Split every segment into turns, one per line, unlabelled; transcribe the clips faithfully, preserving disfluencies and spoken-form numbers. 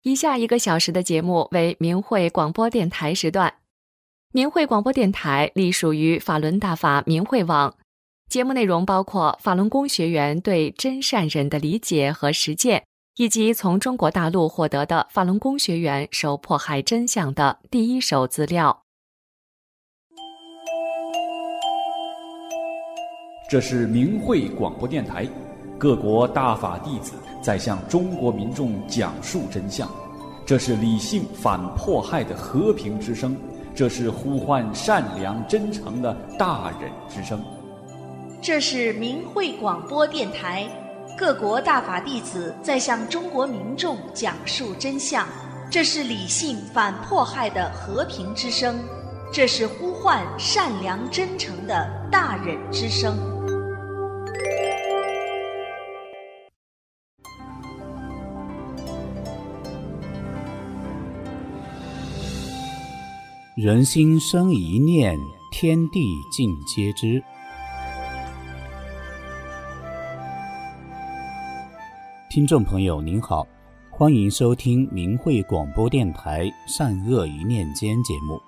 以下一个小时的节目为明慧广播电台时段。明慧广播电台隶属于法轮大法明慧网，节目内容包括法轮功学员对真善忍的理解和实践，以及从中国大陆获得的法轮功学员受迫害真相的第一手资料。
这是明慧广播电台，各国大法弟子在向中国民众讲述真相。这是理性反迫害的和平之声，这是呼唤善良真诚的大忍之声。
这是明慧广播电台，各国大法弟子在向中国民众讲述真相。这是理性反迫害的和平之声，这是呼唤善良真诚的大忍之声。
人心生一念，天地尽皆知。听众朋友您好，欢迎收听明慧广播电台善恶一念间节目。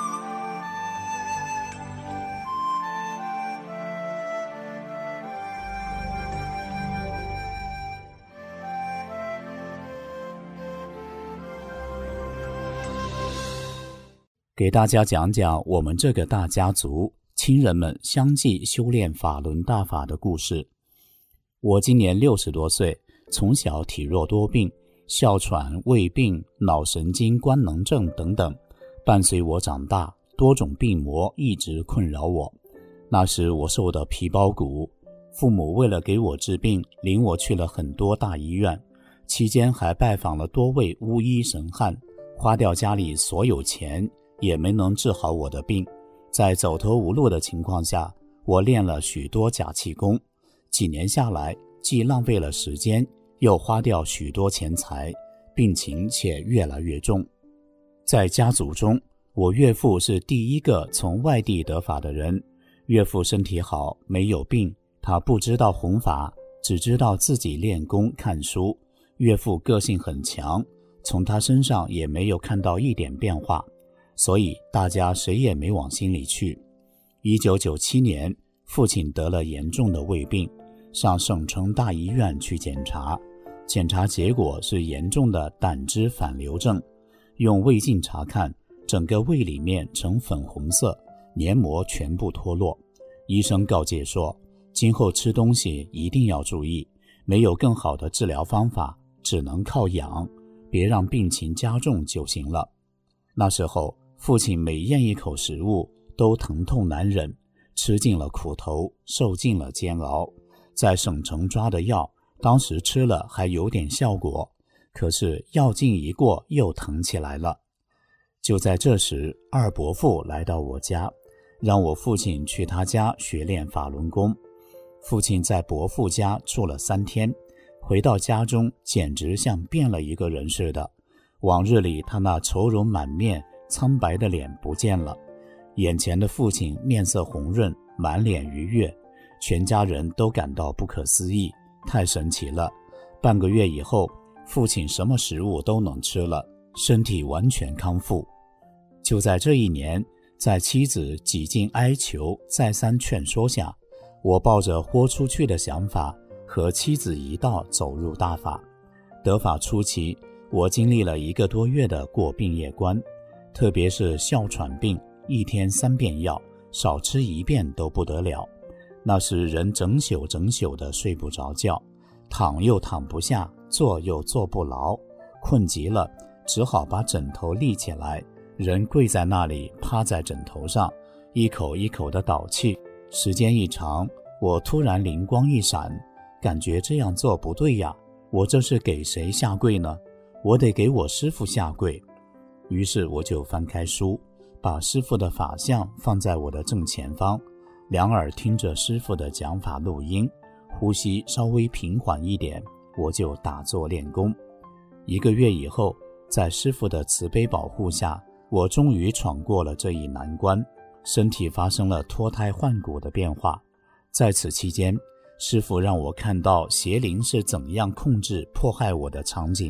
给大家讲讲我们这个大家族亲人们相继修炼法轮大法的故事。我今年六十多岁，从小体弱多病，哮喘、胃病、脑神经官能症等等，伴随我长大，多种病魔一直困扰我。那时我瘦得皮包骨，父母为了给我治病，领我去了很多大医院，期间还拜访了多位巫医神汉，花掉家里所有钱也没能治好我的病。在走投无路的情况下，我练了许多假气功，几年下来，既浪费了时间，又花掉许多钱财，病情且越来越重。在家族中，我岳父是第一个从外地得法的人。岳父身体好，没有病，他不知道弘法，只知道自己练功看书。岳父个性很强，从他身上也没有看到一点变化，所以大家谁也没往心里去。一九九七年，父亲得了严重的胃病，上省城大医院去检查，检查结果是严重的胆汁反流症。用胃镜查看，整个胃里面呈粉红色，黏膜全部脱落。医生告诫说，今后吃东西一定要注意，没有更好的治疗方法，只能靠养，别让病情加重就行了。那时候父亲每咽一口食物都疼痛难忍，吃尽了苦头，受尽了煎熬。在省城抓的药，当时吃了还有点效果，可是药劲一过又疼起来了。就在这时，二伯父来到我家，让我父亲去他家学练法轮功。父亲在伯父家住了三天，回到家中简直像变了一个人似的。往日里他那愁容满面、苍白的脸不见了，眼前的父亲面色红润，满脸愉悦，全家人都感到不可思议，太神奇了。半个月以后，父亲什么食物都能吃了，身体完全康复。就在这一年，在妻子几经哀求再三劝说下，我抱着豁出去的想法，和妻子一道走入大法。得法初期，我经历了一个多月的过病业关，特别是哮喘病，一天三遍药，少吃一遍都不得了。那时人整宿整宿的睡不着觉，躺又躺不下，坐又坐不牢，困极了，只好把枕头立起来，人跪在那里，趴在枕头上，一口一口的倒气。时间一长，我突然灵光一闪，感觉这样做不对呀，我这是给谁下跪呢？我得给我师父下跪。于是我就翻开书，把师父的法像放在我的正前方，两耳听着师父的讲法录音，呼吸稍微平缓一点，我就打坐练功。一个月以后，在师父的慈悲保护下，我终于闯过了这一难关，身体发生了脱胎换骨的变化。在此期间，师父让我看到邪灵是怎样控制迫害我的场景，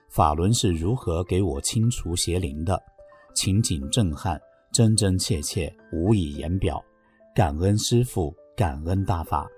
法轮是如何给我清除邪灵的，情景震撼，真真切切，无以言表。感恩师父，感恩大法。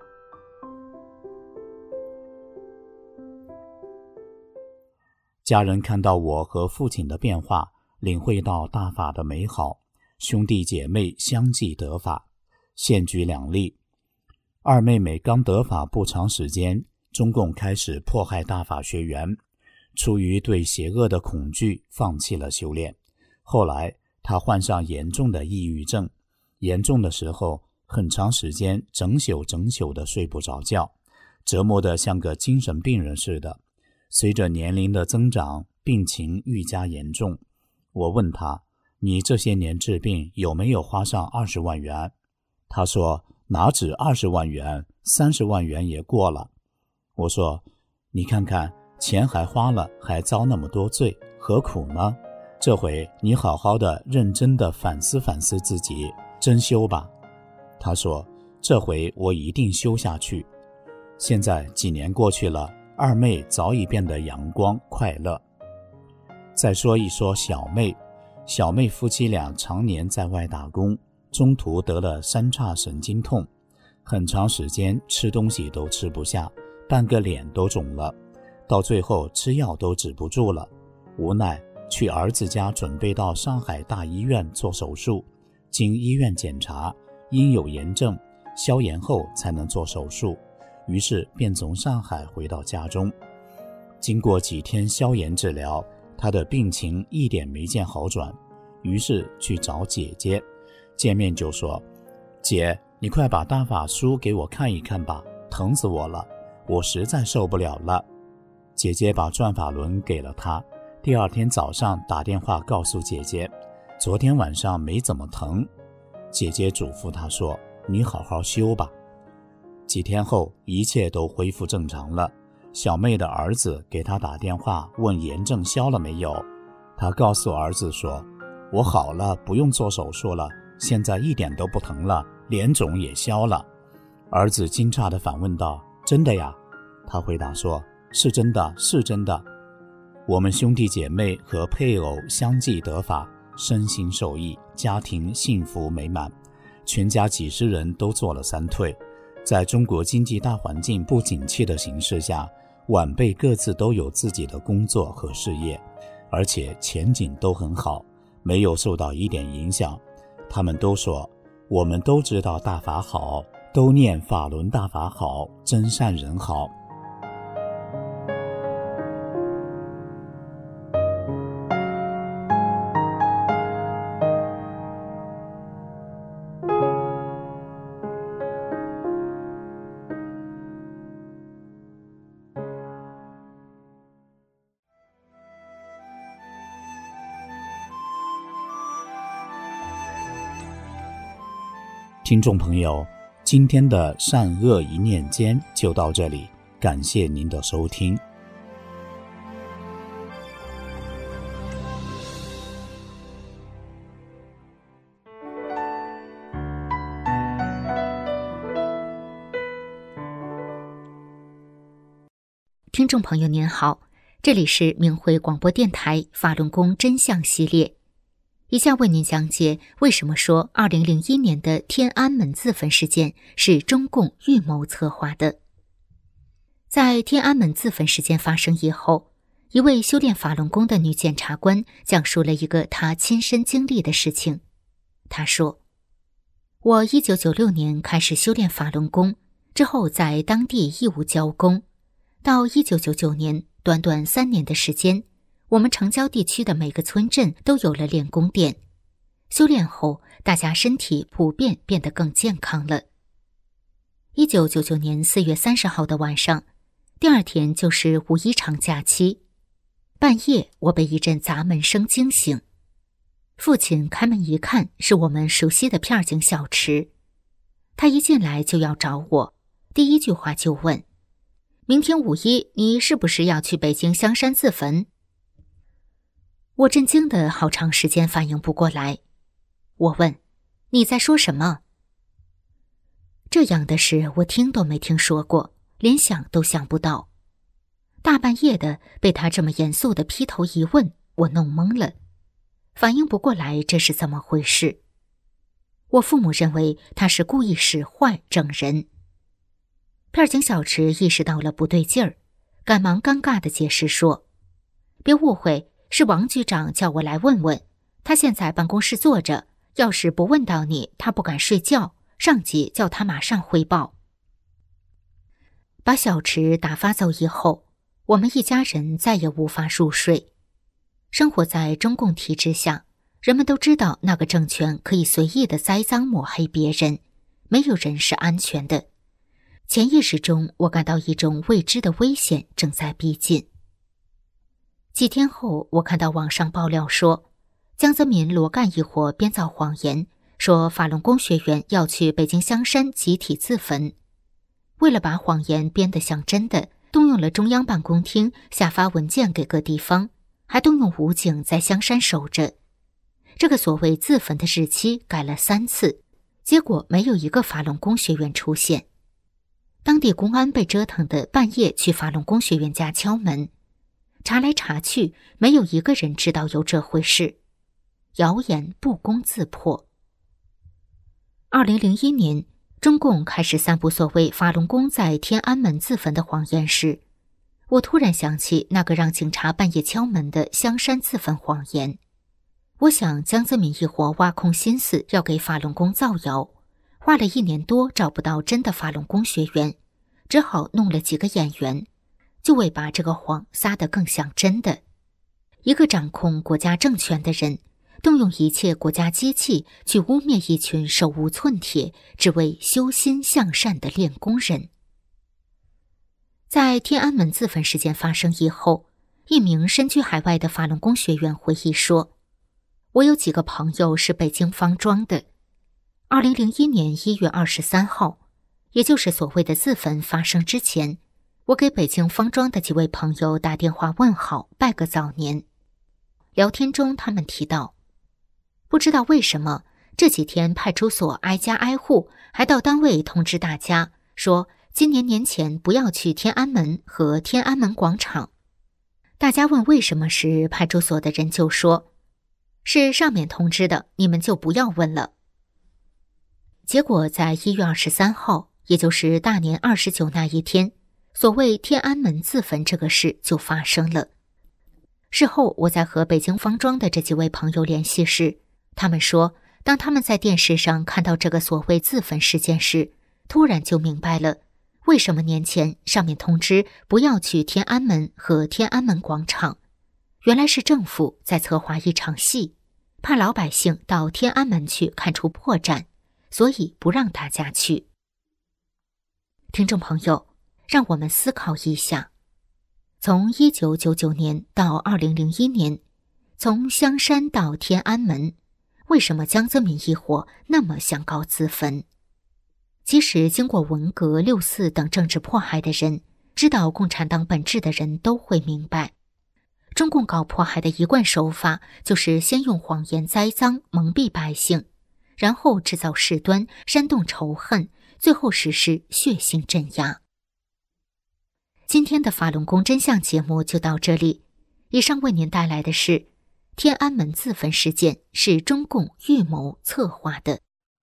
家人看到我和父亲的变化，领会到大法的美好，兄弟姐妹相继得法。现举两例，二妹妹刚得法不长时间，中共开始迫害大法学员，出于对邪恶的恐惧，放弃了修炼。后来她患上严重的抑郁症，严重的时候很长时间整宿整宿的睡不着觉，折磨得像个精神病人似的。随着年龄的增长，病情愈加严重。我问他，你这些年治病有没有花上二十万元？他说，哪止二十万元，三十万元也过了。我说，你看看，钱还花了，还遭那么多罪，何苦呢？这回你好好的认真的反思反思自己，真修吧。他说，这回我一定修下去。现在几年过去了，二妹早已变得阳光快乐。再说一说小妹，小妹夫妻俩常年在外打工，中途得了三叉神经痛，很长时间吃东西都吃不下，半个脸都肿了，到最后吃药都止不住了，无奈去儿子家准备到上海大医院做手术，经医院检查，因有炎症，消炎后才能做手术，于是便从上海回到家中。经过几天消炎治疗，他的病情一点没见好转，于是去找姐姐，见面就说，姐，你快把大法书给我看一看吧，疼死我了，我实在受不了了。姐姐把转法轮给了他，第二天早上打电话告诉姐姐，昨天晚上没怎么疼。姐姐嘱咐他说，你好好修吧。几天后一切都恢复正常了，小妹的儿子给他打电话问炎症消了没有，他告诉儿子说，我好了，不用做手术了，现在一点都不疼了，脸肿也消了。儿子惊诧地反问道，真的呀？他回答说，是真的，是真的。我们兄弟姐妹和配偶相继得法，身心受益，家庭幸福美满，全家几十人都做了三退。在中国经济大环境不景气的形势下，晚辈各自都有自己的工作和事业，而且前景都很好，没有受到一点影响。他们都说，我们都知道大法好，都念法轮大法好，真善人好。听众朋友，今天的善恶一念间就到这里，感谢您的收听。
听众朋友您好，这里是明慧广播电台法轮功真相系列，以下为您讲解为什么说二零零一年的天安门自焚事件是中共预谋策划的。在天安门自焚事件发生以后，一位修炼法轮功的女检察官讲述了一个她亲身经历的事情。她说，我一九九六年开始修炼法轮功，之后在当地义务教功，到一九九九年，短短三年的时间，我们城郊地区的每个村镇都有了练功店。修炼后，大家身体普遍变得更健康了。一九九九年四月三十号的晚上，第二天就是五一长假期。半夜，我被一阵砸门声惊醒。父亲开门一看，是我们熟悉的片警小池。他一进来就要找我，第一句话就问，明天五一你是不是要去北京香山自焚？我震惊的好长时间反应不过来。我问，你在说什么？这样的事我听都没听说过，连想都想不到。 大半夜的被他这么严肃的劈头一问，我弄懵了，反应不过来这是怎么回事。我父母认为他是故意使坏整人。片警小池意识到了不对劲儿，赶忙尴尬地解释说，别误会，是王局长叫我来问问，他现在办公室坐着，要是不问到你，他不敢睡觉，上级叫他马上汇报。把小池打发走以后，我们一家人再也无法入睡。生活在中共体制下，人们都知道那个政权可以随意的栽赃抹黑别人，没有人是安全的。潜意识中，我感到一种未知的危险正在逼近。几天后，我看到网上爆料说，江泽民、罗干一伙编造谎言，说法轮功学员要去北京香山集体自焚。为了把谎言编得像真的，动用了中央办公厅下发文件给各地方，还动用武警在香山守着。这个所谓自焚的日期改了三次，结果没有一个法轮功学员出现。当地公安被折腾的半夜去法轮功学员家敲门，查来查去，没有一个人知道有这回事。谣言不攻自破。二零零一年，中共开始散布所谓法轮功在天安门自焚的谎言时，我突然想起那个让警察半夜敲门的香山自焚谎言。我想江泽民一伙挖空心思要给法轮功造谣，花了一年多找不到真的法轮功学员，只好弄了几个演员，就为把这个谎撒得更像真的。一个掌控国家政权的人，动用一切国家机器去污蔑一群手无寸铁只为修心向善的练功人。在天安门自焚事件发生以后，一名身居海外的法轮功学员回忆说，我有几个朋友是北京方庄的。二零零一年一月二十三号，也就是所谓的自焚发生之前，我给北京方庄的几位朋友打电话问好，拜个早年。聊天中他们提到，不知道为什么这几天派出所挨家挨户，还到单位通知大家说今年年前不要去天安门和天安门广场。大家问为什么时，派出所的人就说，是上面通知的，你们就不要问了。结果在一月二十三号，也就是大年二十九那一天，所谓天安门自焚这个事就发生了。事后我在和北京方庄的这几位朋友联系时，他们说，当他们在电视上看到这个所谓自焚事件时，突然就明白了，为什么年前上面通知不要去天安门和天安门广场。原来是政府在策划一场戏，怕老百姓到天安门去看出破绽，所以不让大家去。听众朋友，让我们思考一下，从一九九九年到二零零一年，从香山到天安门，为什么江泽民一伙那么想搞自焚？即使经过文革、六四等政治迫害的人，知道共产党本质的人都会明白，中共搞迫害的一贯手法就是先用谎言栽赃蒙蔽百姓，然后制造事端，煽动仇恨，最后实施血腥镇压。今天的法轮功真相节目就到这里，以上为您带来的是天安门自焚事件是中共预谋策划的。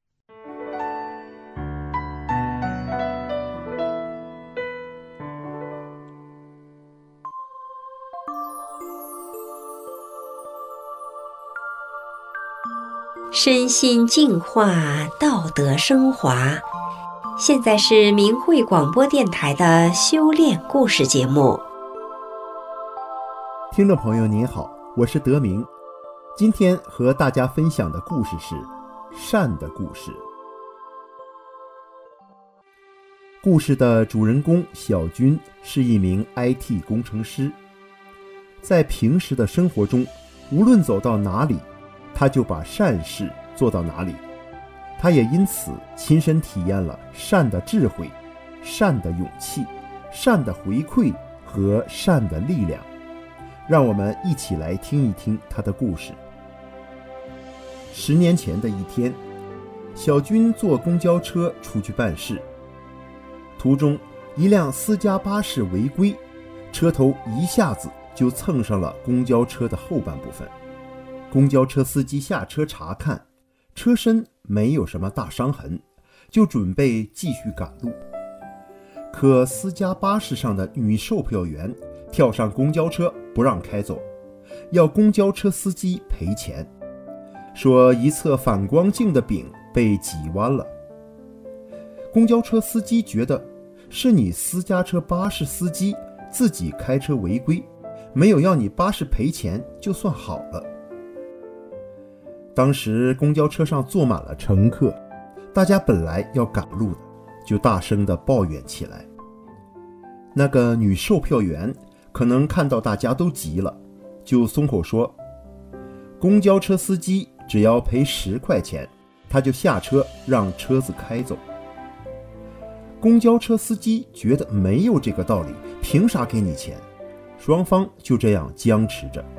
身心净化，道德升华。现在是明慧广播电台的修炼故事节目。
听众朋友您好，我是德明。今天和大家分享的故事是善的故事。故事的主人公小军是一名 I T 工程师，在平时的生活中，无论走到哪里，他就把善事做到哪里。他也因此亲身体验了善的智慧、善的勇气、善的回馈和善的力量。让我们一起来听一听他的故事。十年前的一天，小军坐公交车出去办事，途中一辆私家巴士违规， 车头一下子就蹭上了公交车的后半部分。公交车司机下车查看，车身没有什么大伤痕，就准备继续赶路。可私家巴士上的女售票员跳上公交车不让开走，要公交车司机赔钱，说一侧反光镜的柄被挤弯了。公交车司机觉得是你私家车巴士司机自己开车违规，没有要你巴士赔钱就算好了。当时公交车上坐满了乘客，大家本来要赶路的，就大声地抱怨起来。那个女售票员可能看到大家都急了，就松口说，公交车司机只要赔十块钱，他就下车让车子开走。公交车司机觉得没有这个道理，凭啥给你钱？双方就这样僵持着。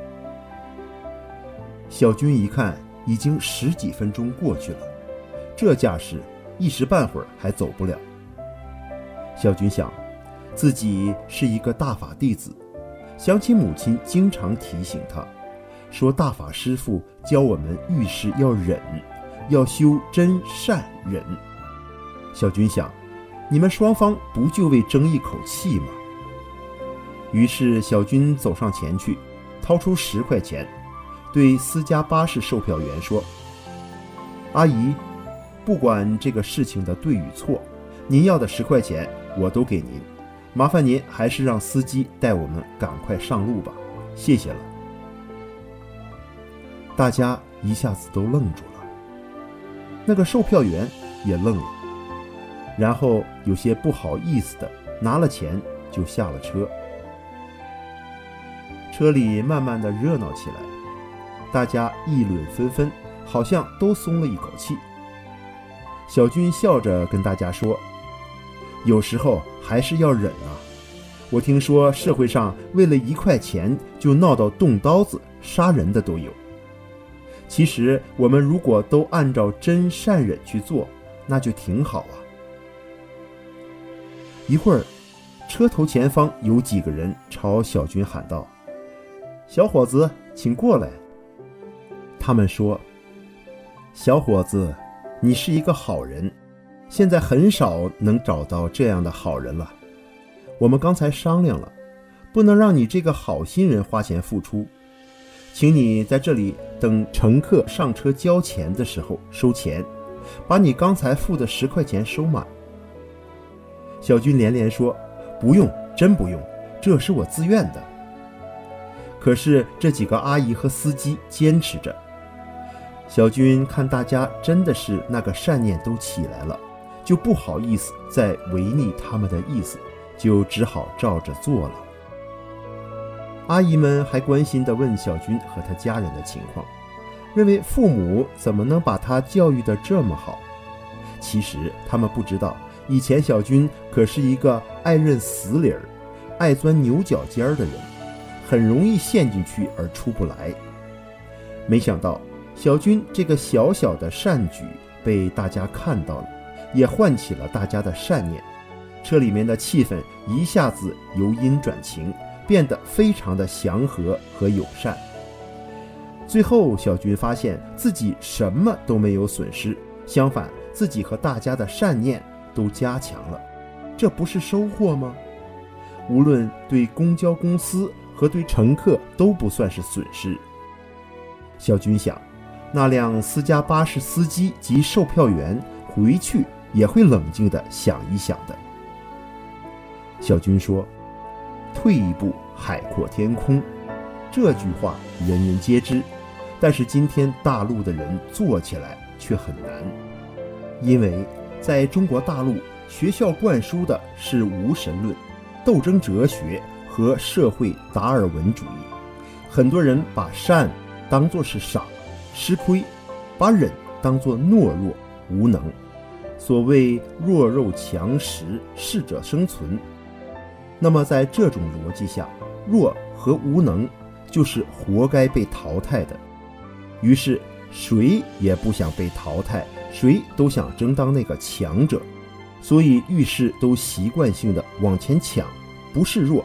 小军一看已经十几分钟过去了，这架势一时半会儿还走不了。小军想，自己是一个大法弟子，想起母亲经常提醒他，说大法师父教我们遇事要忍，要修真善忍。小军想，你们双方不就为争一口气吗？于是小军走上前去，掏出十块钱，对私家巴士售票员说，阿姨，不管这个事情的对与错，您要的十块钱我都给您，麻烦您还是让司机带我们赶快上路吧，谢谢了。大家一下子都愣住了，那个售票员也愣了，然后有些不好意思的拿了钱就下了车。车里慢慢的热闹起来，大家议论纷纷，好像都松了一口气。小军笑着跟大家说，有时候还是要忍啊，我听说社会上为了一块钱就闹到动刀子杀人的都有，其实我们如果都按照真善忍去做，那就挺好啊。一会儿，车头前方有几个人朝小军喊道，小伙子，请过来。他们说，小伙子，你是一个好人，现在很少能找到这样的好人了。我们刚才商量了，不能让你这个好心人花钱付出，请你在这里等乘客上车交钱的时候收钱，把你刚才付的十块钱收满。小军连连说，不用，真不用，这是我自愿的。可是这几个阿姨和司机坚持着。小军看大家真的是那个善念都起来了，就不好意思再违逆他们的意思，就只好照着做了。阿姨们还关心地问小军和他家人的情况，认为父母怎么能把他教育得这么好。其实他们不知道，以前小军可是一个爱认死理儿、爱钻牛角尖的人，很容易陷进去而出不来。没想到小军这个小小的善举被大家看到了，也唤起了大家的善念，车里面的气氛一下子由阴转晴，变得非常的祥和和友善。最后小军发现自己什么都没有损失，相反自己和大家的善念都加强了，这不是收获吗？无论对公交公司和对乘客都不算是损失。小军想，那辆私家巴士司机及售票员回去也会冷静地想一想的。小军说，退一步海阔天空，这句话人人皆知，但是今天大陆的人做起来却很难。因为在中国大陆，学校灌输的是无神论、斗争哲学和社会达尔文主义，很多人把善当作是傻、吃亏，把忍当作懦弱、无能。所谓弱肉强食，适者生存。那么在这种逻辑下，弱和无能就是活该被淘汰的。于是谁也不想被淘汰，谁都想争当那个强者，所以遇事都习惯性的往前抢，不示弱，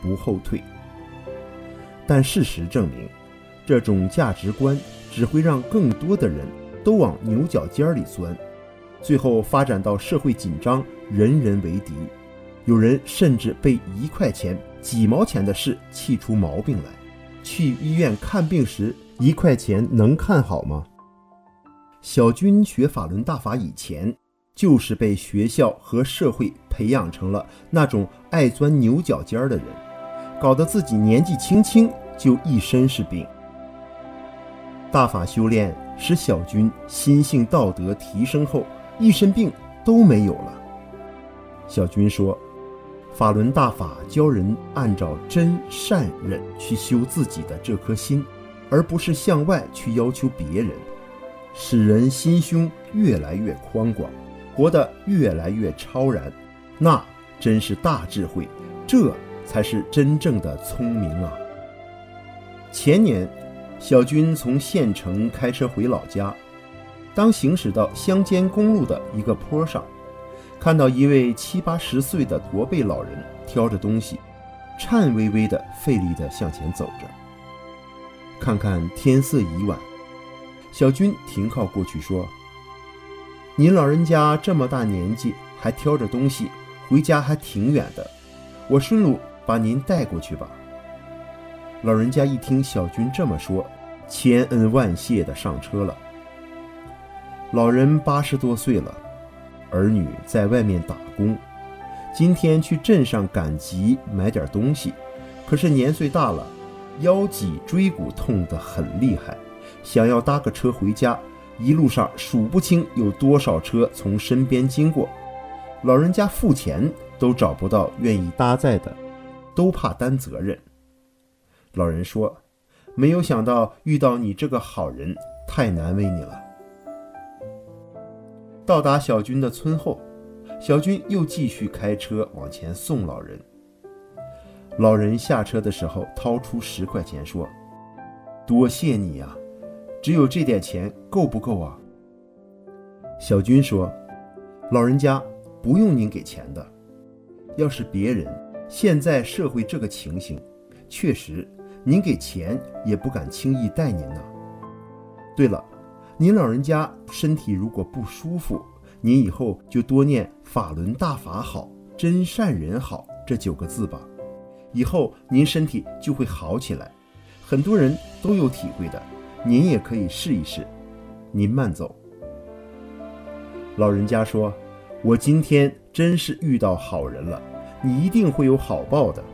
不后退。但事实证明，这种价值观只会让更多的人都往牛角尖里钻，最后发展到社会紧张，人人为敌。有人甚至被一块钱、几毛钱的事气出毛病来。去医院看病时，一块钱能看好吗？小军学法轮大法以前，就是被学校和社会培养成了那种爱钻牛角尖的人，搞得自己年纪轻轻就一身是病。大法修炼使小军心性道德提升后，一身病都没有了。小军说，法轮大法教人按照真善忍去修自己的这颗心，而不是向外去要求别人，使人心胸越来越宽广，活得越来越超然，那真是大智慧，这才是真正的聪明啊！前年，小军从县城开车回老家，当行驶到乡间公路的一个坡上，看到一位七八十岁的驼背老人挑着东西，颤巍巍的费力地向前走着。看看天色已晚，小军停靠过去说，您老人家这么大年纪还挑着东西，回家还挺远的，我顺路把您带过去吧。老人家一听小军这么说，千恩万谢地上车了。老人八十多岁了，儿女在外面打工，今天去镇上赶集买点东西，可是年岁大了，腰脊椎骨痛得很厉害，想要搭个车回家，一路上数不清有多少车从身边经过，老人家付钱都找不到愿意搭载的，都怕担责任。老人说，没有想到遇到你这个好人，太难为你了。到达小军的村后，小军又继续开车往前送老人。老人下车的时候掏出十块钱说，多谢你啊，只有这点钱够不够啊？小军说，老人家不用您给钱的，要是别人，现在社会这个情形，确实您给钱也不敢轻易待您呢。对了，您老人家身体如果不舒服，您以后就多念法轮大法好，真善人好这九个字吧，以后您身体就会好起来，很多人都有体会的，您也可以试一试。您慢走。老人家说，我今天真是遇到好人了，你一定会有好报的。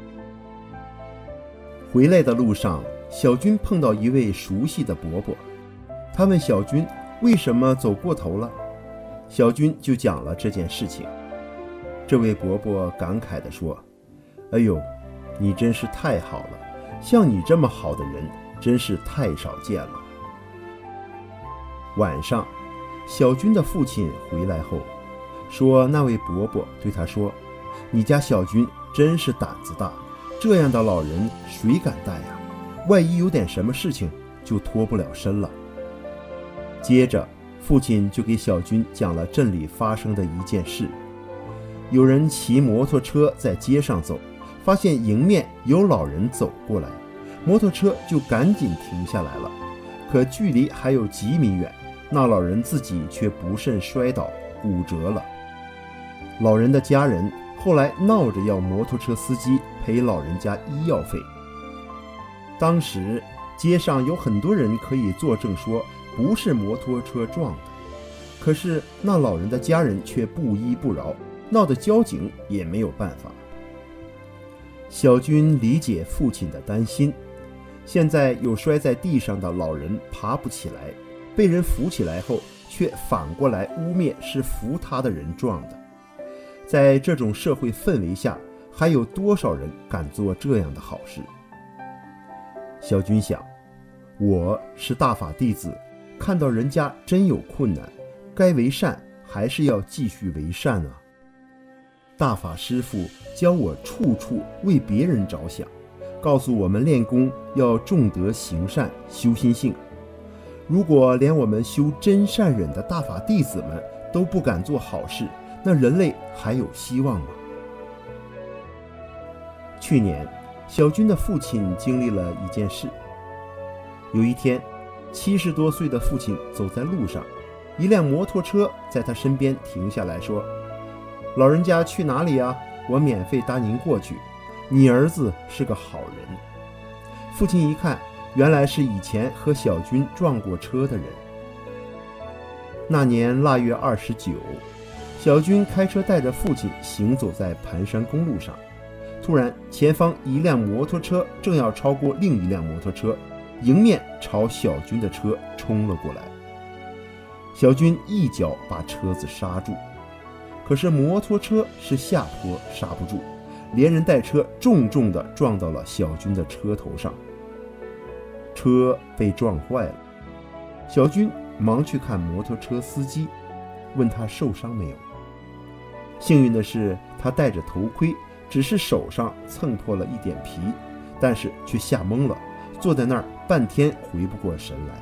回来的路上，小军碰到一位熟悉的伯伯，他问小军为什么走过头了，小军就讲了这件事情。这位伯伯感慨地说，哎呦，你真是太好了，像你这么好的人真是太少见了。晚上，小军的父亲回来后说，那位伯伯对他说，你家小军真是胆子大，这样的老人谁敢带呀？万一有点什么事情就脱不了身了。接着父亲就给小军讲了镇里发生的一件事，有人骑摩托车在街上走，发现迎面有老人走过来，摩托车就赶紧停下来了，可距离还有几米远，那老人自己却不慎摔倒骨折了。老人的家人后来闹着要摩托车司机赔老人家医药费。当时街上有很多人可以作证说不是摩托车撞的，可是那老人的家人却不依不饶，闹得交警也没有办法。小军理解父亲的担心，现在有摔在地上的老人爬不起来，被人扶起来后却反过来污蔑是扶他的人撞的。在这种社会氛围下，还有多少人敢做这样的好事？小军想，我是大法弟子，看到人家真有困难，该为善还是要继续为善啊。大法师父教我处处为别人着想，告诉我们练功要重德行善，修心性。如果连我们修真善忍的大法弟子们都不敢做好事，那人类还有希望吗？ 去年，小军的父亲经历了一件事。有一天，七十多岁的父亲走在路上，一辆摩托车在他身边停下来说：“老人家去哪里啊？我免费搭您过去。你儿子是个好人。”父亲一看，原来是以前和小军撞过车的人。那年腊月二十九，小军开车带着父亲行走在盘山公路上，突然前方一辆摩托车正要超过另一辆摩托车，迎面朝小军的车冲了过来。小军一脚把车子刹住，可是摩托车是下坡，刹不住，连人带车重重地撞到了小军的车头上，车被撞坏了。小军忙去看摩托车司机，问他受伤没有。幸运的是，他戴着头盔，只是手上蹭破了一点皮，但是却吓懵了，坐在那儿半天回不过神来。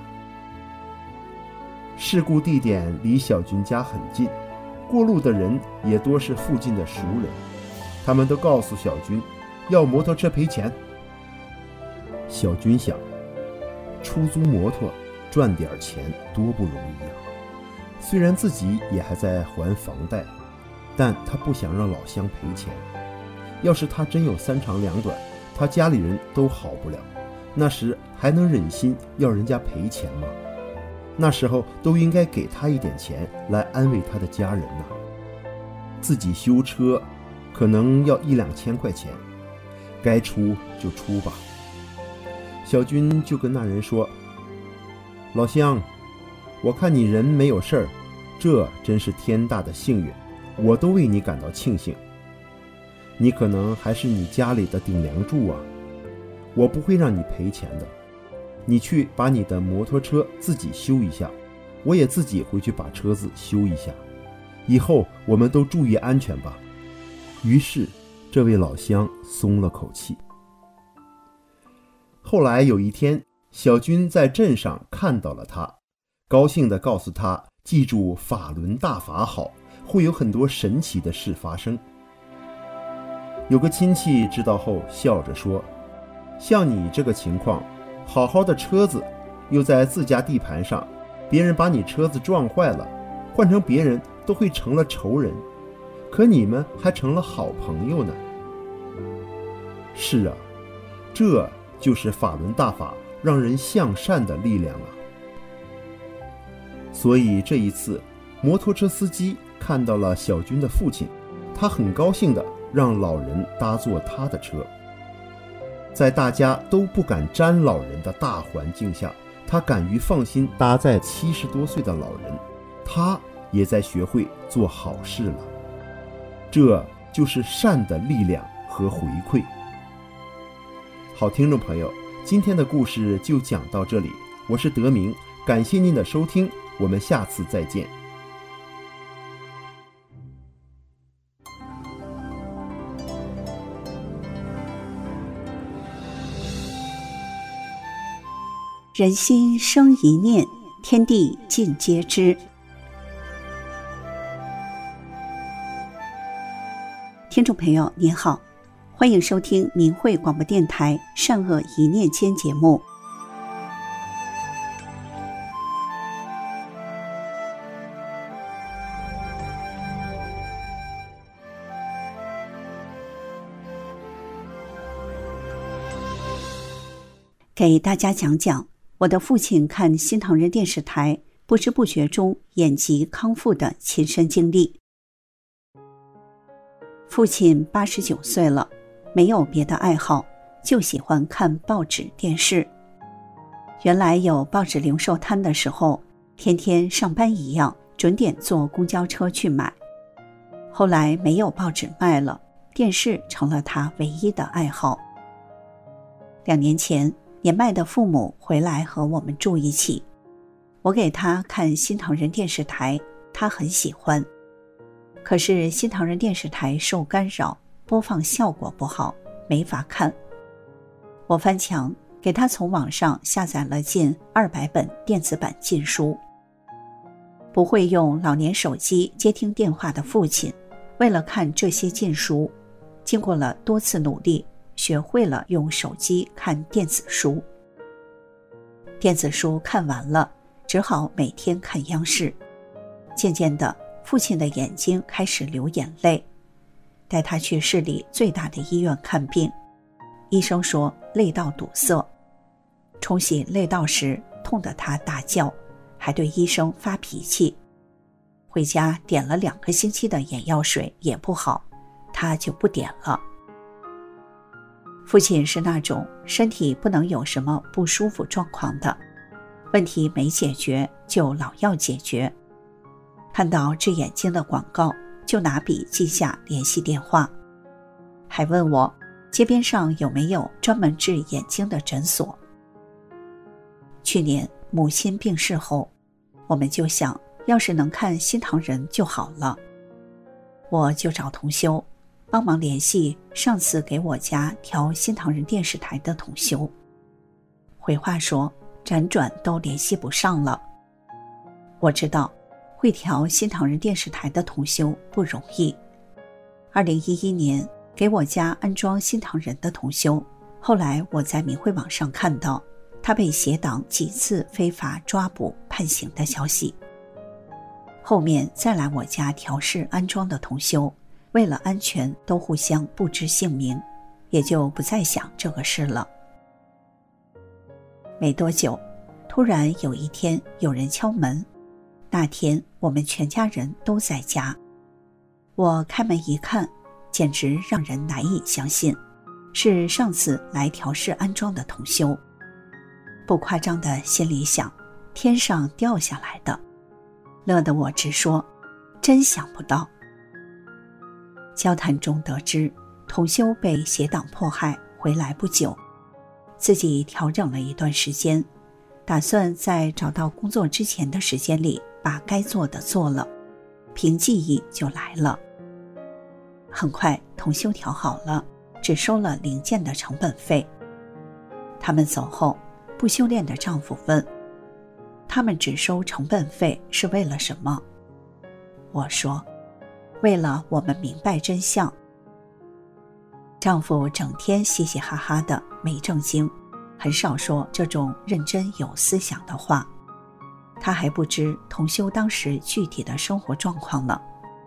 事故地点离小军家很近，过路的人也多是附近的熟人，他们都告诉小军要摩托车赔钱。小军想，出租摩托赚点钱多不容易啊！虽然自己也还在还房贷，但他不想让老乡赔钱。要是他真有三长两短，他家里人都好不了，那时还能忍心要人家赔钱吗？那时候都应该给他一点钱来安慰他的家人呐。自己修车可能要一两千块钱，该出就出吧。小军就跟那人说：“老乡，我看你人没有事儿，这真是天大的幸运，我都为你感到庆幸。你可能还是你家里的顶梁柱啊，我不会让你赔钱的。你去把你的摩托车自己修一下，我也自己回去把车子修一下，以后我们都注意安全吧。”于是这位老乡松了口气。后来有一天，小军在镇上看到了他，高兴地告诉他，记住法轮大法好，会有很多神奇的事发生。有个亲戚知道后笑着说：“像你这个情况，好好的车子又在自家地盘上，别人把你车子撞坏了，换成别人都会成了仇人，可你们还成了好朋友呢。”是啊，这就是法轮大法让人向善的力量啊！所以这一次，摩托车司机看到了小军的父亲，他很高兴地让老人搭坐他的车。在大家都不敢沾老人的大环境下，他敢于放心搭载七十多岁的老人，他也在学会做好事了。这就是善的力量和回馈。好，听众朋友，今天的故事就讲到这里，我是德明，感谢您的收听，我们下次再见。
人心生一念，天地尽皆知。听众朋友您好，欢迎收听明慧广播电台善恶一念间节目。给大家讲讲我的父亲看新唐人电视台不知不觉中眼疾康复的亲身经历。父亲八十九岁了，没有别的爱好，就喜欢看报纸电视。原来有报纸零售摊的时候，天天上班一样准点坐公交车去买。后来没有报纸卖了，电视成了他唯一的爱好。两年前，年迈的父母回来和我们住一起，我给他看新唐人电视台，他很喜欢。可是新唐人电视台受干扰，播放效果不好，没法看。我翻墙给他从网上下载了近二百本电子版禁书。不会用老年手机接听电话的父亲，为了看这些禁书，经过了多次努力， 学会了用手机看电子书。电子书看完了，只好每天看央视。渐渐的，父亲的眼睛开始流眼泪。带他去市里最大的医院看病，医生说泪道堵塞，冲洗泪道时痛得他大叫，还对医生发脾气。回家点了两个星期的眼药水也不好，他就不点了。父亲是那种身体不能有什么不舒服状况的，问题没解决就老要解决。看到治眼睛的广告，就拿笔记下联系电话，还问我街边上有没有专门治眼睛的诊所。去年母亲病逝后，我们就想要是能看心堂人就好了。我就找同修帮忙联系上次给我家调心堂人电视台的同修，回话说辗转都联系不上了。我知道会调心堂人电视台的同修不容易。二零一一年给我家安装心堂人的同修，后来我在明慧网上看到他被邪党几次非法抓捕判刑的消息。后面再来我家调试安装的同修，为了安全都互相不知姓名，也就不再想这个事了。没多久，突然有一天有人敲门，那天我们全家人都在家。我开门一看，简直让人难以相信，是上次来调试安装的同修。不夸张的心里想，天上掉下来的，乐得我直说真想不到。交谈中得知同修被邪党迫害回来不久，自己调整了一段时间，打算在找到工作之前的时间里把该做的做了，凭记忆就来了。很快同修调好了，只收了零件的成本费。他们走后，不修炼的丈夫问，他们只收成本费是为了什么？我说，为了我们明白真相。丈夫整天嘻嘻哈哈的没正经，很少说这种认真有思想的话。他还不知同修当时具体的生活状况呢。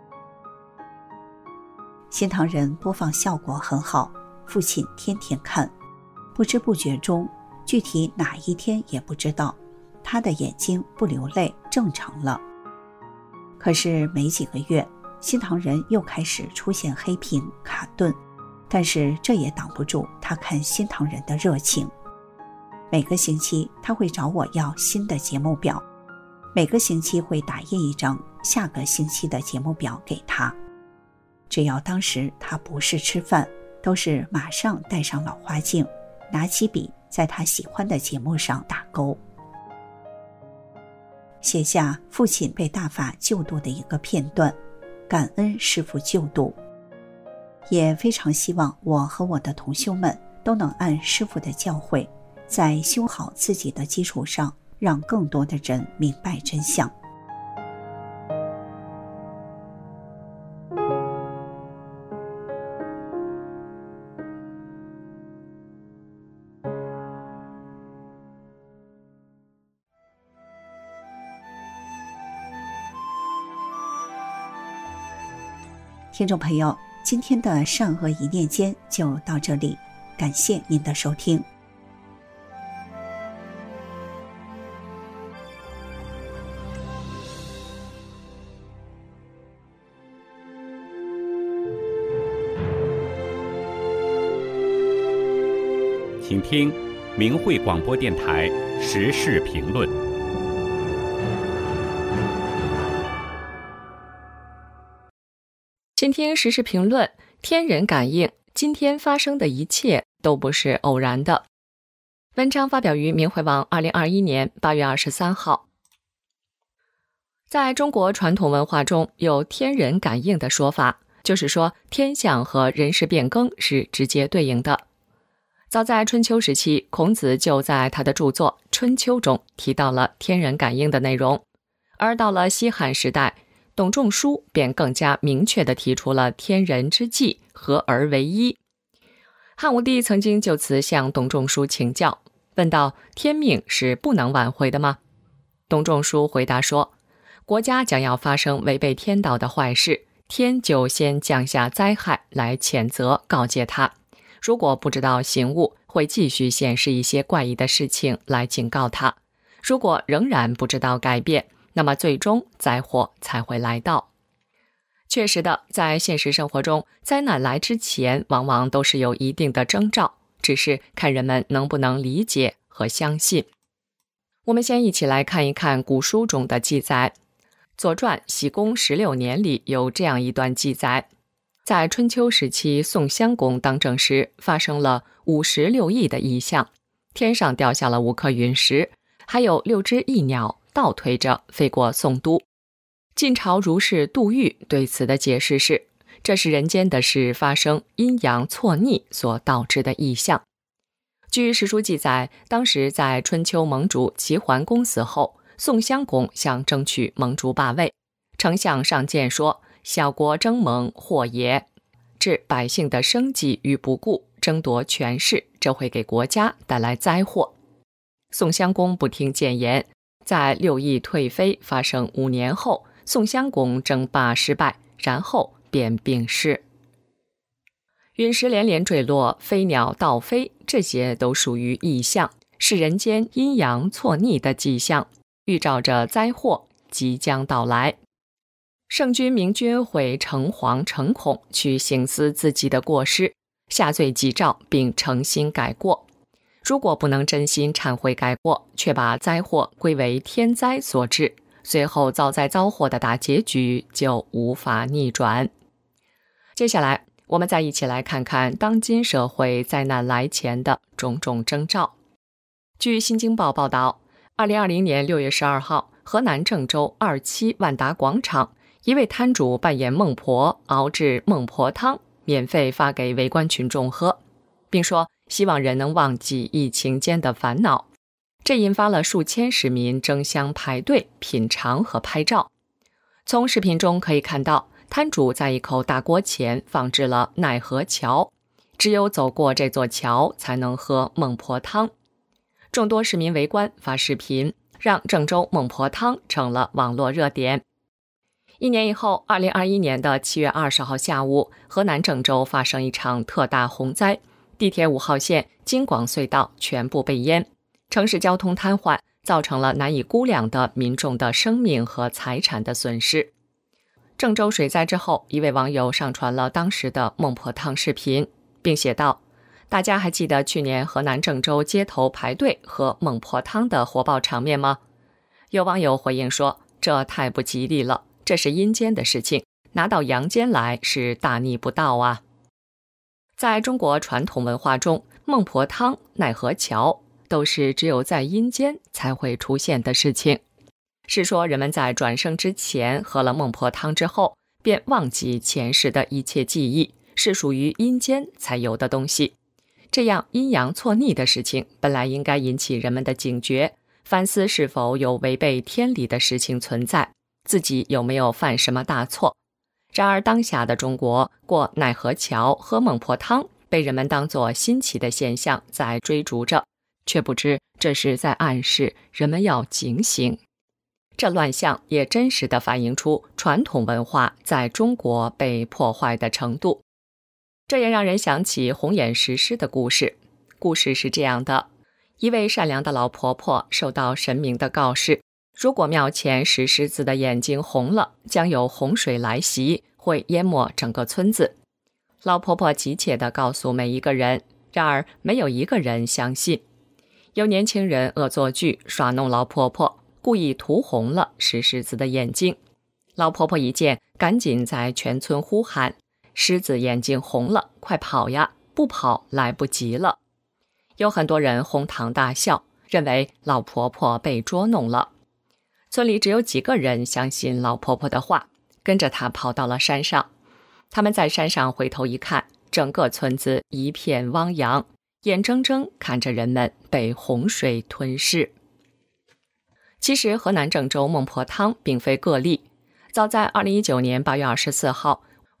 心堂人播放效果很好，父亲天天看，不知不觉中，具体哪一天也不知道，他的眼睛不流泪正常了。可是没几个月，心堂人又开始出现黑屏卡顿，但是这也挡不住他看心堂人的热情。每个星期他会找我要新的节目表，每个星期会打印一张下个星期的节目表给他。只要当时他不是吃饭，都是马上戴上老花镜，拿起笔在他喜欢的节目上打勾。写下父亲被大法救度的一个片段，感恩师父救度，也非常希望我和我的同修们都能按师父的教诲，在修好自己的基础上，让更多的人明白真相。听众朋友，今天的善恶一念间就到这里，感谢您的收听。
请听明慧广播电台时事评论。
请听时事评论，天人感应，今天发生的一切都不是偶然的。文章发表于明慧网二零二一年八月二十三号。在中国传统文化中，有天人感应的说法，就是说天象和人事变更是直接对应的。早在春秋时期，孔子就在他的著作《春秋》中提到了天人感应的内容，而到了西汉时代，董仲舒便更加明确地提出了天人之际合而为一。 汉武帝曾经就此向董仲舒请教，问道：天命是不能挽回的吗？董仲舒回答说，国家将要发生违背天道的坏事，天就先降下灾害来谴责告诫他，如果不知道醒悟，会继续显示一些怪异的事情来警告他，如果仍然不知道改变，那么最终灾祸才会来到。确实的，在现实生活中，灾难来之前往往都是有一定的征兆，只是看人们能不能理解和相信。我们先一起来看一看古书中的记载。左传喜公十六年里有这样一段记载，在春秋时期宋襄公当政时，发生了五十六翼的异象，天上掉下了五颗陨石，还有六只翼鸟倒推着飞过宋都。晋朝儒士杜预对此的解释是，这是人间的事发生阴阳错逆所导致的异象。据史书记载，当时在春秋盟主齐桓公死后，宋襄公想争取盟主霸位，丞相上谏说，小国争盟祸也，置百姓的生计于不顾，争夺权势，这会给国家带来灾祸。宋襄公不听谏言，在六翼退飞发生五年后，宋襄公争霸失败，然后便病逝。陨石连连坠落，飞鸟倒飞，这些都属于异象，是人间阴阳错逆的迹象，预兆着灾祸即将到来。圣君明君会诚惶诚恐，去省思自己的过失，下罪己诏，并诚心改过。如果不能真心忏悔改过，却把灾祸归为天灾所致，随后遭灾遭祸的大结局就无法逆转。接下来我们再一起来看看当今社会灾难来前的种种征兆。据新京报报道，二零二零年六月十二号，河南郑州二期万达广场，一位摊主扮演孟婆，熬制孟婆汤，免费发给围观群众喝，并说希望人能忘记疫情间的烦恼。这引发了数千市民争相排队品尝和拍照。从视频中可以看到，摊主在一口大锅前放置了奈何桥，只有走过这座桥才能喝孟婆汤。众多市民围观发视频，让郑州孟婆汤成了网络热点。一年以后，二零二一年的七月二十号下午，河南郑州发生一场特大洪灾，地铁五号线、京广隧道全部被淹，城市交通瘫痪，造成了难以估量的民众的生命和财产的损失。郑州水灾之后，一位网友上传了当时的孟婆汤视频，并写道：大家还记得去年河南郑州街头排队喝孟婆汤的火爆场面吗？有网友回应说，这太不吉利了，这是阴间的事情，拿到阳间来是大逆不道啊。在中国传统文化中，孟婆汤、奈何桥都是只有在阴间才会出现的事情。是说人们在转生之前喝了孟婆汤之后，便忘记前世的一切记忆，是属于阴间才有的东西。这样阴阳错逆的事情，本来应该引起人们的警觉，反思是否有违背天理的事情存在，自己有没有犯什么大错。然而当下的中国，过奈何桥、喝孟婆汤被人们当作新奇的现象在追逐着，却不知这是在暗示人们要警醒。这乱象也真实地反映出传统文化在中国被破坏的程度。这也让人想起红眼石狮的故事。故事是这样的，一位善良的老婆婆受到神明的告示，如果庙前石狮子的眼睛红了，将有洪水来袭，会淹没整个村子。老婆婆急切地告诉每一个人，然而没有一个人相信。有年轻人恶作剧耍弄老婆婆，故意涂红了石狮子的眼睛。老婆婆一见，赶紧在全村呼喊，狮子眼睛红了，快跑呀，不跑来不及了。有很多人哄堂大笑，认为老婆婆被捉弄了。村里只有几个人相信老婆婆的话，跟着她跑到了山上。他们在山上回头一看，整个村子一片汪洋，眼睁睁看着人们被洪水吞噬。其实河南郑州孟婆汤并非个例，早在二零一九年八月二十四号，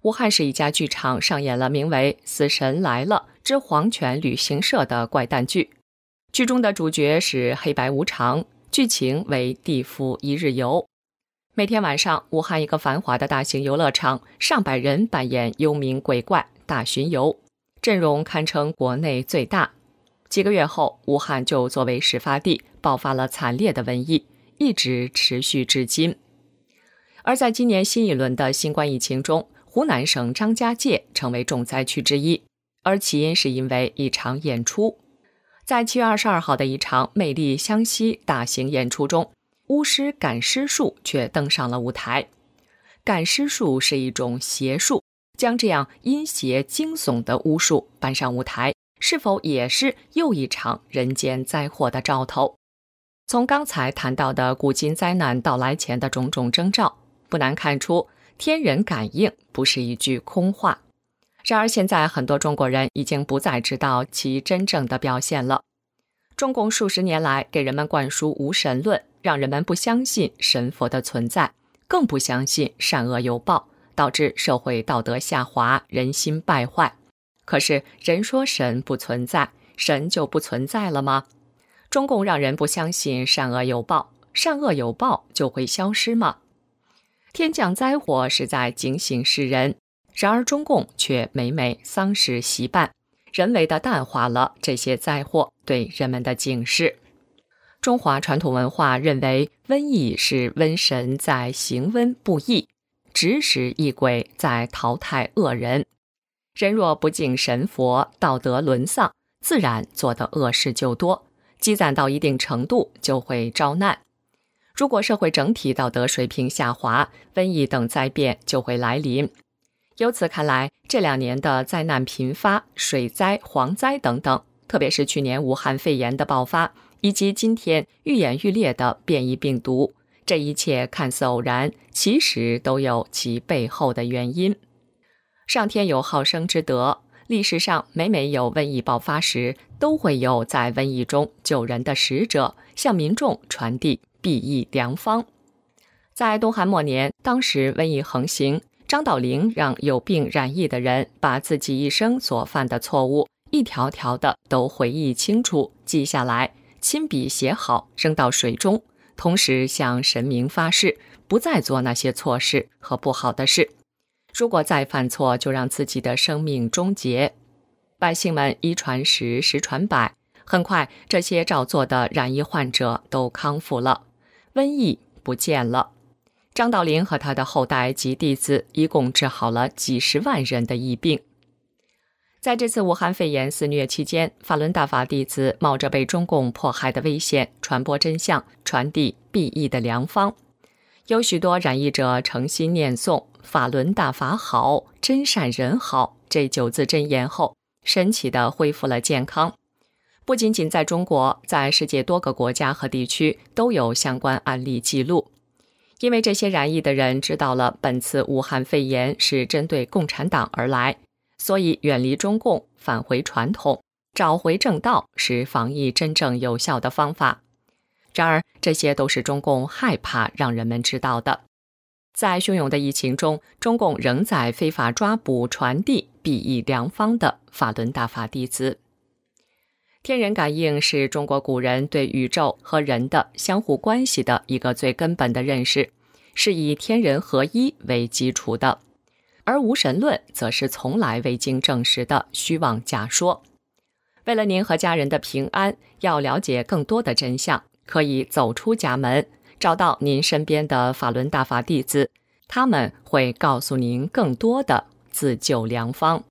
武汉市一家剧场上演了名为《死神来了之黄泉旅行社》的怪诞剧。剧中的主角是黑白无常，剧情为地府一日游。每天晚上，武汉一个繁华的大型游乐场，上百人扮演幽冥鬼怪大巡游，阵容堪称国内最大。几个月后，武汉就作为始发地爆发了惨烈的瘟疫，一直持续至今。而在今年新一轮的新冠疫情中，湖南省张家界成为重灾区之一，而起因是因为一场演出。在七月二十二号的一场魅力湘西大型演出中，巫师赶尸术却登上了舞台。赶尸术是一种邪术，将这样阴邪惊悚的巫术搬上舞台，是否也是又一场人间灾祸的兆头？从刚才谈到的古今灾难到来前的种种征兆，不难看出天人感应不是一句空话。然而现在很多中国人已经不再知道其真正的表现了。中共数十年来给人们灌输无神论，让人们不相信神佛的存在，更不相信善恶有报，导致社会道德下滑，人心败坏。可是人说神不存在，神就不存在了吗？中共让人不相信善恶有报，善恶有报就会消失吗？天降灾祸是在警醒世人，然而中共却每每丧事习办，人为地淡化了这些灾祸对人们的警示。中华传统文化认为瘟疫是瘟神在行瘟布疫，指使异鬼在淘汰恶人。人若不敬神佛，道德沦丧，自然做的恶事就多，积攒到一定程度就会招难。如果社会整体道德水平下滑，瘟疫等灾变就会来临。由此看来，这两年的灾难频发，水灾、蝗灾等等，特别是去年武汉肺炎的爆发，以及今天愈演愈烈的变异病毒，这一切看似偶然，其实都有其背后的原因。上天有好生之德，历史上每每有瘟疫爆发时，都会有在瘟疫中救人的使者，向民众传递避疫良方。在东汉末年，当时瘟疫横行，张道陵让有病染疫的人把自己一生所犯的错误一条条的都回忆清楚，记下来，亲笔写好，扔到水中，同时向神明发誓，不再做那些错事和不好的事。如果再犯错，就让自己的生命终结。百姓们一传十，十传百，很快这些照做的染疫患者都康复了，瘟疫不见了。张道陵和他的后代及弟子一共治好了几十万人的疫病。在这次武汉肺炎肆虐期间，法轮大法弟子冒着被中共迫害的危险，传播真相，传递避疫的良方。有许多染疫者诚心念诵法轮大法好，真善人好这九字真言后，神奇地恢复了健康。不仅仅在中国，在世界多个国家和地区都有相关案例记录。因为这些染疫的人知道了本次武汉肺炎是针对共产党而来，所以远离中共，返回传统，找回正道是防疫真正有效的方法。然而，这些都是中共害怕让人们知道的。在汹涌的疫情中，中共仍在非法抓捕传递避疫良方的法轮大法弟子。天人感应是中国古人对宇宙和人的相互关系的一个最根本的认识，是以天人合一为基础的。而无神论则是从来未经证实的虚妄假说。为了您和家人的平安，要了解更多的真相，可以走出家门，找到您身边的法轮大法弟子，他们会告诉您更多的自救良方。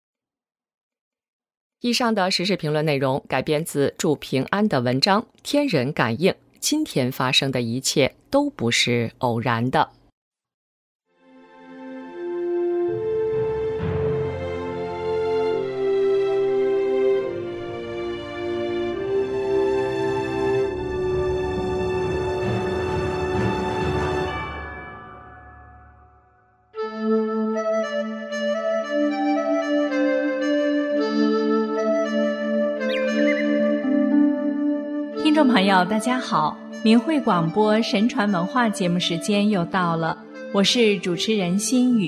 以上的时事评论内容改编自祝平安的文章《天人感应》，今天发生的一切都不是偶然的。
听众朋友大家好，明慧广播神传文化节目时间又到了，我是主持人心雨，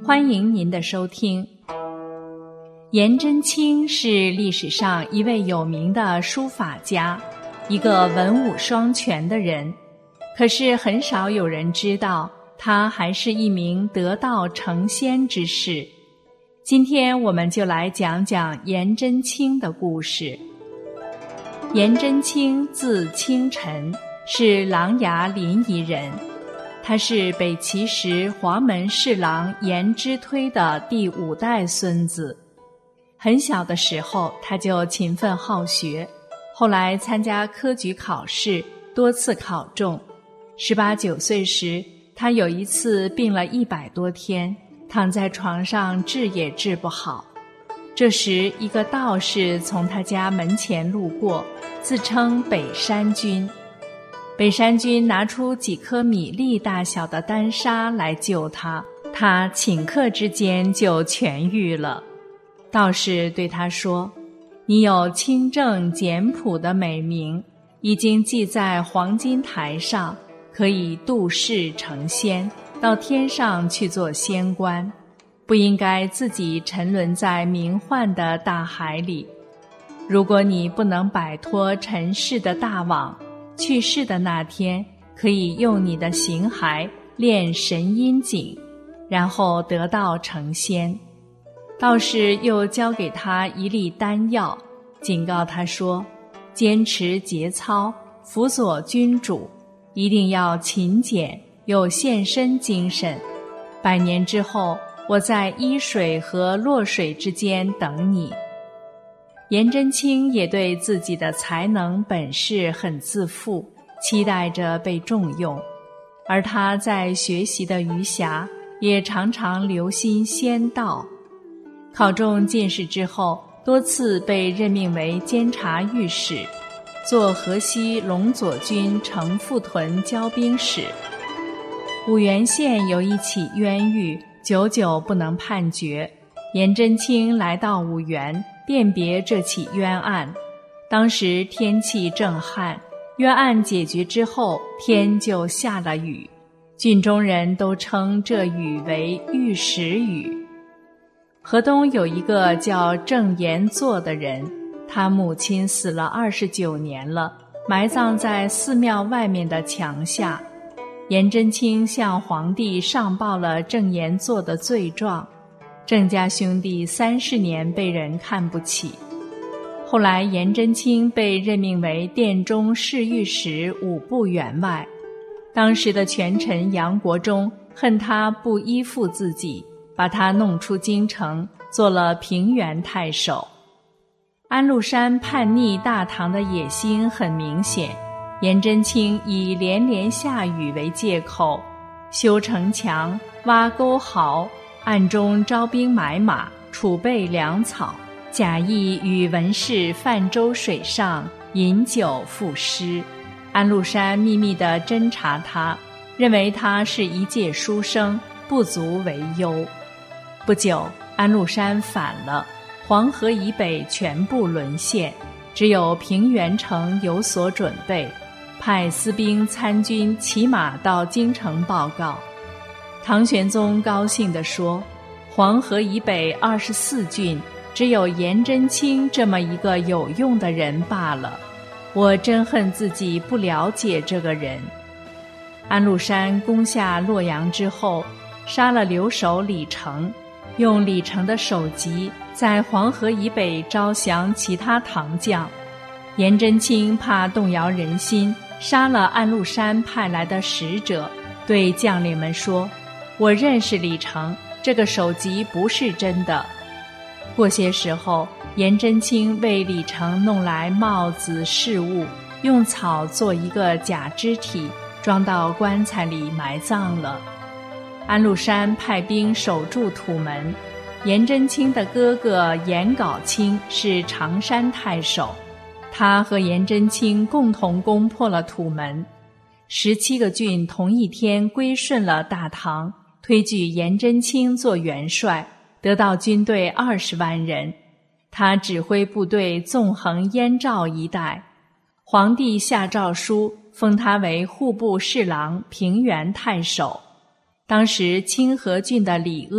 欢迎您的收听。颜真卿是历史上一位有名的书法家，一个文武双全的人，可是很少有人知道他还是一名得道成仙之士。今天我们就来讲讲颜真卿的故事。颜真卿字清晨，是琅琊临沂人，他是北齐时黄门侍郎颜之推的第五代孙子。很小的时候他就勤奋好学，后来参加科举考试，多次考中。十八九岁时，他有一次病了一百多天，躺在床上治也治不好。这时一个道士从他家门前路过，自称北山君。北山君拿出几颗米粒大小的丹砂来救他，他顷刻之间就痊愈了。道士对他说，你有清正简朴的美名，已经记在黄金台上，可以度世成仙，到天上去做仙官，不应该自己沉沦在名幻的大海里。如果你不能摆脱尘世的大网，去世的那天可以用你的形骸炼神阴井，然后得道成仙。道士又交给他一粒丹药，警告他说，坚持节操，辅佐君主，一定要勤俭，有献身精神。百年之后，我在伊水和洛水之间等你。颜真卿也对自己的才能本事很自负，期待着被重用，而他在学习的余暇也常常留心仙道。考中进士之后，多次被任命为监察御史，做河西龙左军程复屯交兵使。五原县有一起冤狱，久久不能判决。颜真卿来到五原，辨别这起冤案。当时天气正旱，冤案解决之后，天就下了雨，郡中人都称这雨为玉石雨。河东有一个叫郑延作的人，他母亲死了二十九年了，埋葬在寺庙外面的墙下。颜真卿向皇帝上报了郑延作的罪状，郑家兄弟三十年被人看不起。后来颜真卿被任命为殿中侍御史五部员外，当时的权臣杨国忠恨他不依附自己，把他弄出京城，做了平原太守。安禄山叛逆大唐的野心很明显，颜真卿以连连下雨为借口，修城墙，挖沟壕，暗中招兵买马，储备粮草，假意与文士泛舟水上，饮酒赋诗。安禄山秘密地侦察他，认为他是一介书生，不足为忧。不久，安禄山反了，黄河以北全部沦陷，只有平原城有所准备，派私兵参军骑马到京城报告。唐玄宗高兴地说，黄河以北二十四郡，只有颜真卿这么一个有用的人罢了，我真恨自己不了解这个人。安禄山攻下洛阳之后，杀了留守李成，用李成的首级在黄河以北招降其他唐将。颜真卿怕动摇人心，杀了安禄山派来的使者，对将领们说，我认识李成，这个首级不是真的。过些时候，颜真卿为李成弄来帽子饰物，用草做一个假肢体，装到棺材里埋葬了。安禄山派兵守住土门，颜真卿的哥哥颜杲卿是常山太守，他和颜真卿共同攻破了土门。十七个郡同一天归顺了大唐，推举颜真卿做元帅，得到军队二十万人。他指挥部队纵横燕赵一带，皇帝下诏书封他为户部侍郎、平原太守。当时清河郡的李鄂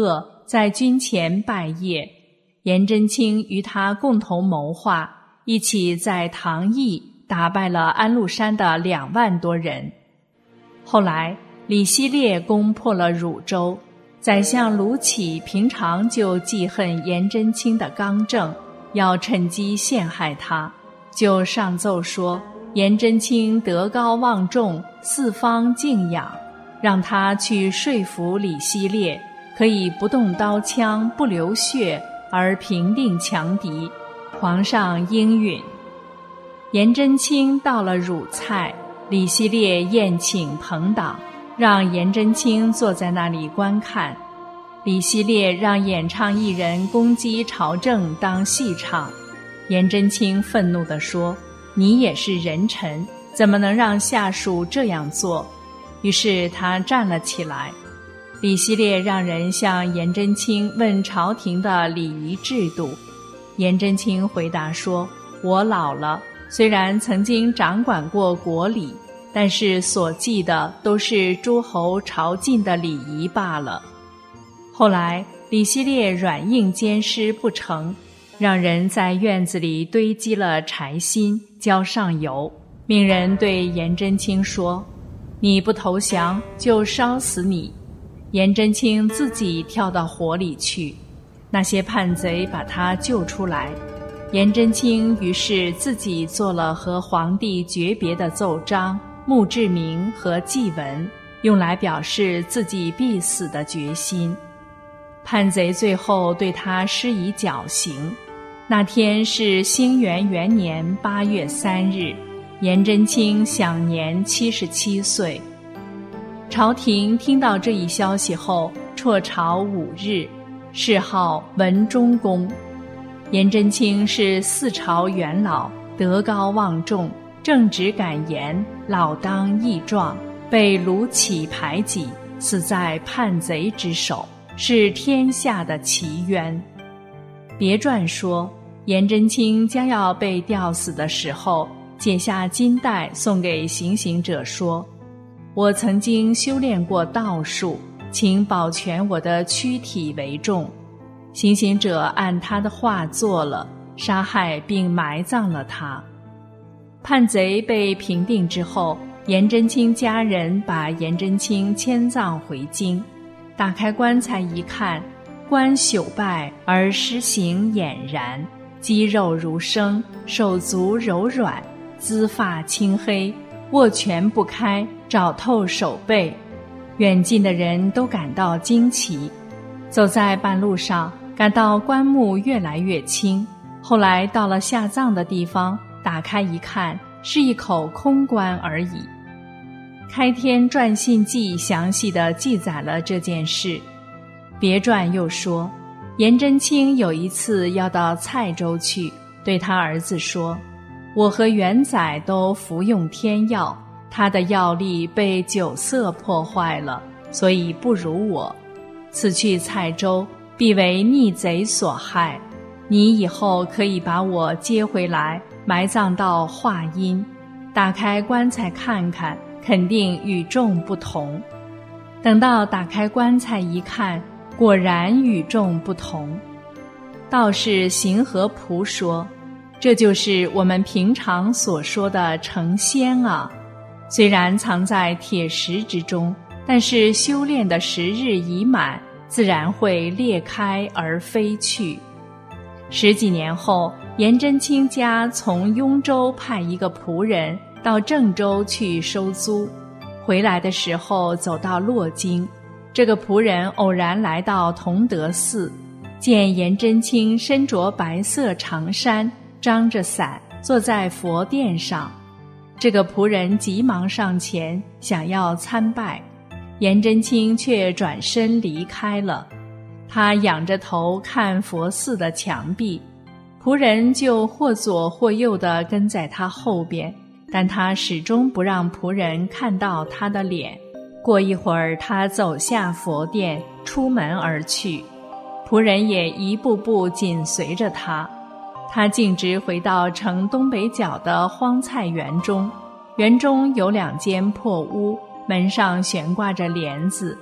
在军前拜谒，颜真卿与他共同谋划，一起在唐邑打败了安禄山的两万多人。后来李希烈攻破了汝州，宰相卢杞平常就记恨颜真卿的刚正，要趁机陷害他，就上奏说颜真卿德高望重，四方敬仰，让他去说服李希烈，可以不动刀枪，不流血而平定强敌。皇上应允。颜真卿到了汝蔡，李希烈宴请朋党，让颜真卿坐在那里观看。李希烈让演唱艺人攻击朝政当戏唱，颜真卿愤怒地说：你也是人臣，怎么能让下属这样做？于是他站了起来。李希烈让人向颜真卿问朝廷的礼仪制度。颜真卿回答说：我老了，虽然曾经掌管过国礼，但是所记的都是诸侯朝觐的礼仪罢了。后来李希烈软硬兼施不成，让人在院子里堆积了柴薪，浇上油，命人对颜真卿说：你不投降就烧死你。颜真卿自己跳到火里去，那些叛贼把他救出来。颜真卿于是自己做了和皇帝诀别的奏章、墓志铭和祭文，用来表示自己必死的决心。叛贼最后对他施以绞刑。那天是兴元元年八月三日，颜真卿享年七十七岁。朝廷听到这一消息后，辍朝五日，谥号文忠公。颜真卿是四朝元老，德高望重，正直敢言，老当益壮，被卢杞排挤，死在叛贼之手，是天下的奇冤。别传说，颜真卿将要被吊死的时候，解下金带送给行刑者说：我曾经修炼过道术，请保全我的躯体为重。行刑者按他的话做了，杀害并埋葬了他。叛贼被平定之后，颜真卿家人把颜真卿迁葬回京。打开棺材一看，棺朽败而尸形俨然，肌肉如生，手足柔软，姿发青黑，握拳不开，爪透手背。远近的人都感到惊奇。走在半路上，感到棺木越来越轻，后来到了下葬的地方，打开一看，是一口空棺而已。开天传信记详细地记载了这件事。别传又说，颜真卿有一次要到蔡州去，对他儿子说：我和元载都服用天药，他的药力被酒色破坏了，所以不如我。此去蔡州，必为逆贼所害，你以后可以把我接回来，埋葬到华阴，打开棺材看看，肯定与众不同。等到打开棺材一看，果然与众不同。道士行和仆说：这就是我们平常所说的成仙啊，虽然藏在铁石之中，但是修炼的时日已满，自然会裂开而飞去。十几年后，颜真卿家从雍州派一个仆人到郑州去收租，回来的时候走到洛京，这个仆人偶然来到同德寺，见颜真卿身着白色长衫，张着伞，坐在佛殿上。这个仆人急忙上前想要参拜，颜真卿却转身离开了。他仰着头看佛寺的墙壁，仆人就或左或右地跟在他后边，但他始终不让仆人看到他的脸。过一会儿，他走下佛殿，出门而去，仆人也一步步紧随着他。他径直回到城东北角的荒菜园中，园中有两间破屋，门上悬挂着帘子。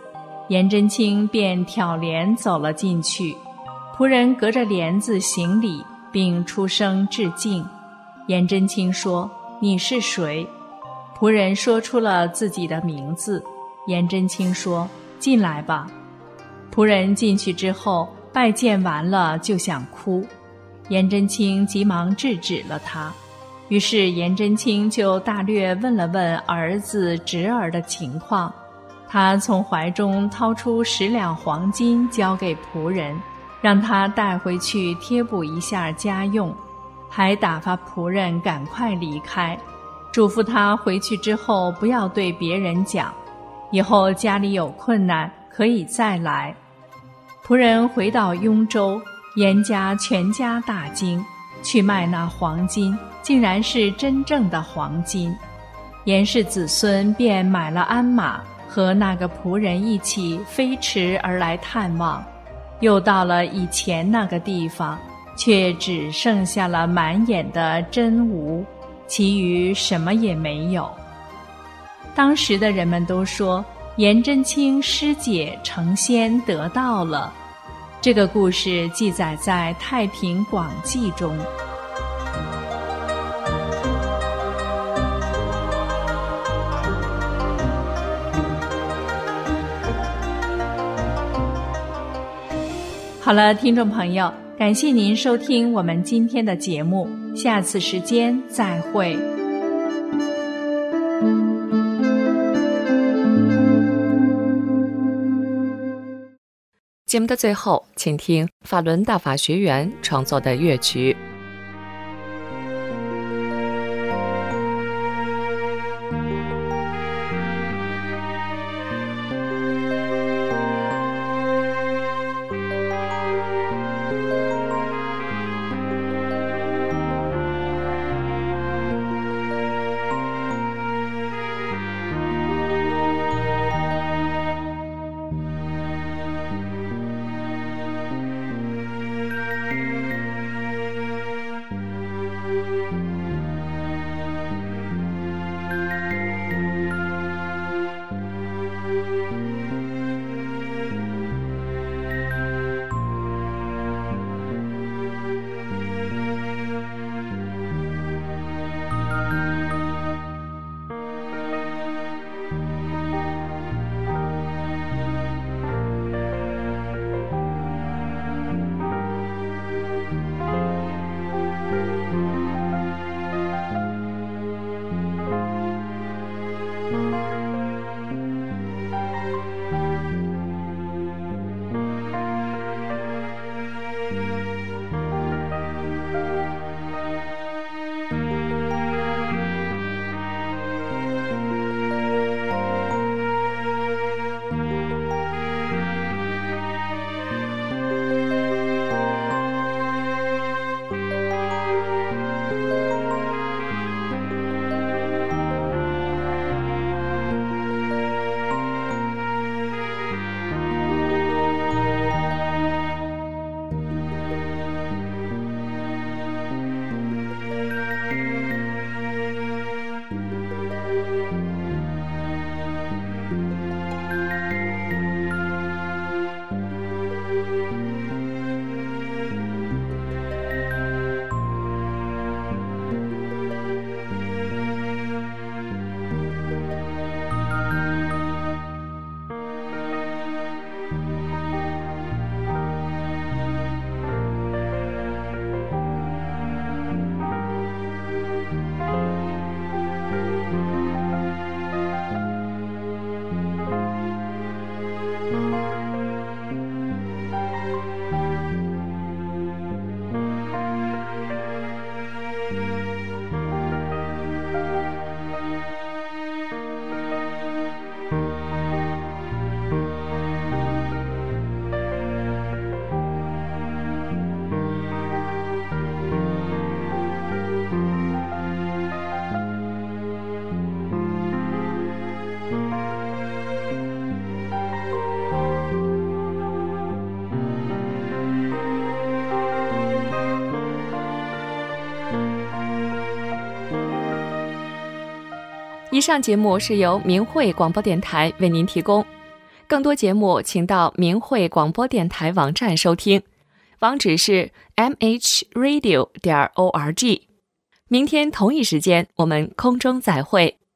颜真卿便挑帘走了进去，仆人隔着帘子行礼，并出声致敬。颜真卿说：“你是谁？”仆人说出了自己的名字。颜真卿说：“进来吧。”仆人进去之后，拜见完了就想哭，颜真卿急忙制止了他。于是颜真卿就大略问了问儿子侄儿的情况，他从怀中掏出十两黄金交给仆人，让他带回去贴补一下家用，还打发仆人赶快离开，嘱咐他回去之后不要对别人讲，以后家里有困难可以再来。仆人回到雍州，颜家全家大惊，去卖那黄金，竟然是真正的黄金。颜氏子孙便买了鞍马，和那个仆人一起飞驰而来探望。又到了以前那个地方，却只剩下了满眼的真无，其余什么也没有。当时的人们都说颜真卿师姐成仙得道了。这个故事记载在《太平广记》中。好了，听众朋友，感谢您收听我们今天的节目，下次时间再会。
节目的最后，请听法轮大法学员创作的乐曲。以上节目是由明慧广播电台为您提供。 更多节目请到明慧广播电台网站收听，网址是 m h radio 点 org。明天同一时间我们空中再会。